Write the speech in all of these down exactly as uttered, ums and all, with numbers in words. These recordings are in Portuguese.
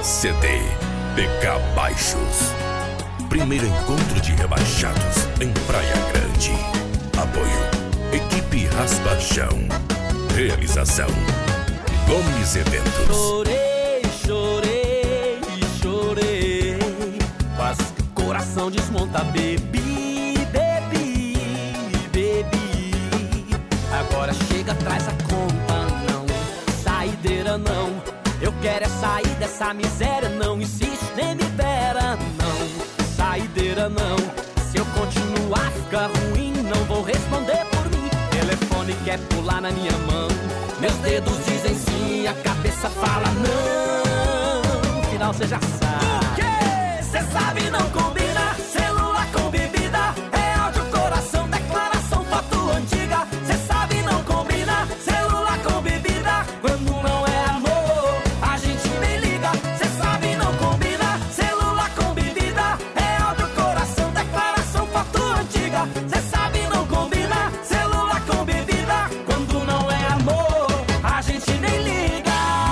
C D B K Baixos. Primeiro encontro de rebaixados em Praia Grande. Apoio Equipe Raspa Chão. Realização Gomes Eventos. Chorei, chorei, chorei. Quase que o coração desmonta. Bebi, bebi, bebi. Agora chega, traz a conta, não. Saideira não. Eu quero é sair dessa miséria. Não insiste, nem me pera, não. Saideira não. Se eu continuar, fica ruim. Não vou responder por mim. Telefone quer pular na minha mão. Meus dedos dizem sim, a cabeça fala não. Final cê já sabe. O quê? Cê sabe não combina. Celular com bebida. É áudio, coração, declaração, foto antiga. Cê sabe não combina. Celular com bebida. Quando não é amor, a gente nem liga. Cê sabe não combina. Celular com bebida. É áudio, coração, declaração, foto antiga. Cê sabe não combina. Celular com bebida. Quando não é amor, a gente nem liga.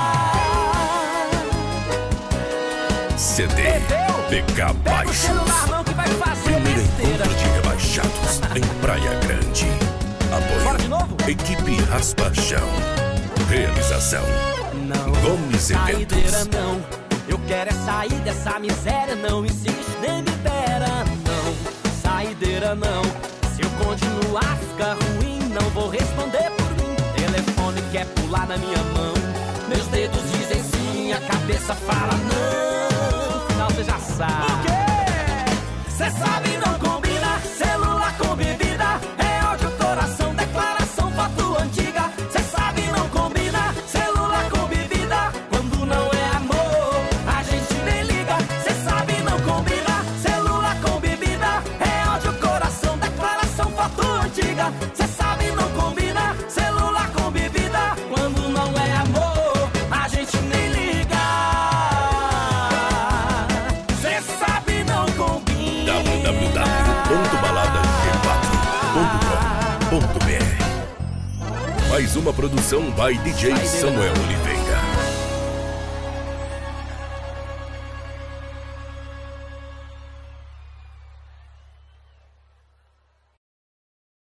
C D B K Baixos. Primeiro encontro de rebaixados em Praia Grande. Apoio Equipe Raspa Chão. Realização Não, Gomes Eventos. saideira não. Eu quero é sair dessa miséria. Não insiste, nem me pera, não. Saideira não. Se eu continuar, fica ruim. Não vou responder por mim. Telefone quer pular na minha mão. Meus dedos dizem sim, a cabeça fala não. Final cê já sabe. O quê? Cê sabe não combina. Celular com bebida. É áudio, coração, declaração, foto antiga. Cê sabe não combina. Celular com bebida. Quando não é amor, a gente nem liga. Cê sabe não combina. Celular com bebida. É áudio, coração, declaração, foto antiga. Cê sabe não combina. Celular com bebida. Quando não é amor, a gente nem liga. Cê sabe não combina. w w w ponto balada g quatro ponto com ponto b r. Mais uma produção by D J Samuel Oliveira.